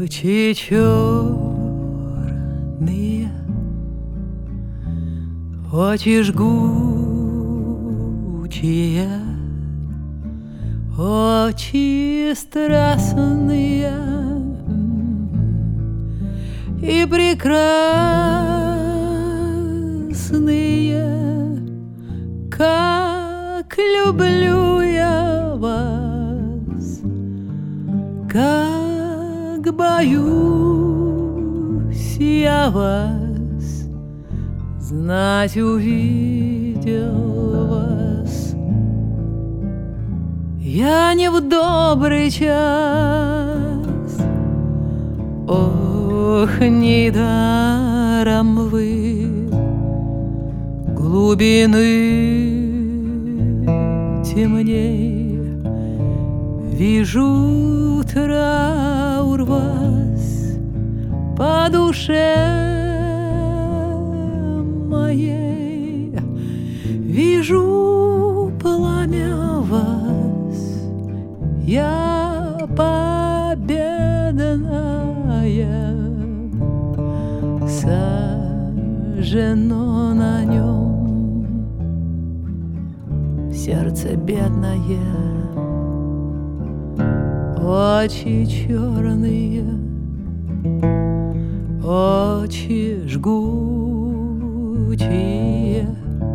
Очи черные, очи жгучие, очи страстные и прекрасные, как люблю я вас, как боюсь я вас, знать увидел вас я не в добрый час. Ох, недаром вы глубины темней, вижу траур вас по душе моей, вижу пламя вас, я победная, сожжено на нем сердце бедное. Очи черные, очи жгучие,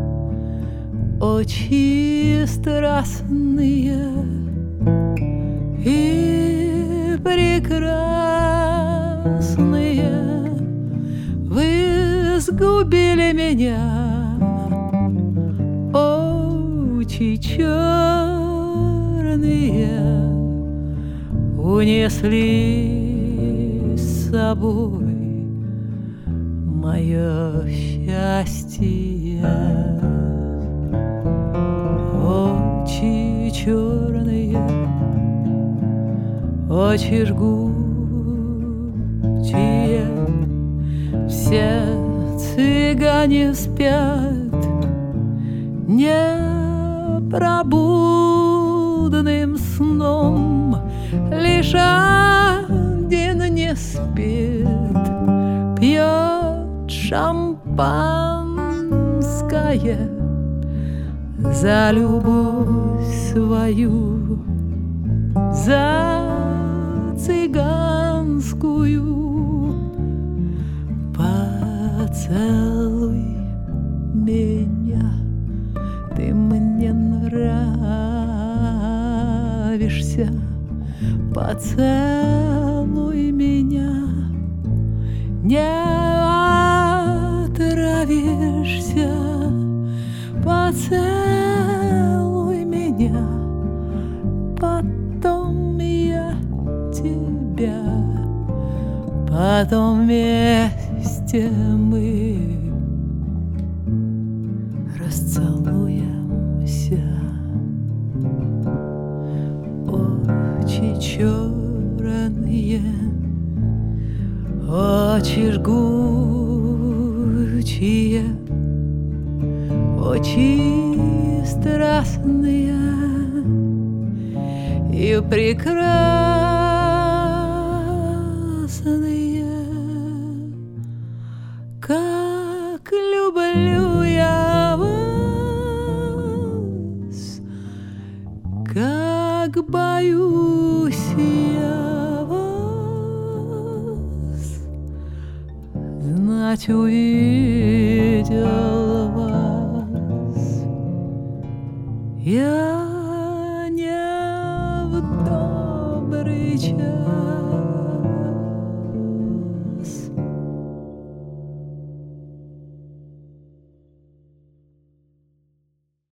очи страстные и прекрасные. Вы сгубили меня, очи черные, унесли с собой мое счастье. Очи черные, очи жгучие, все цыгане спят непробудным сном, лишь один не спит, пьет шампанское за любовь свою, за цыганскую. Поцелуй меня, ты мне нравишься. Поцелуй меня, не отравишься. Поцелуй меня, потом я тебя, потом вместе мы расцелуемся. Очи черные, очи жгучие, очи страстные и прекрасные, как люблю я вас, как боюсь я вас, знать увидел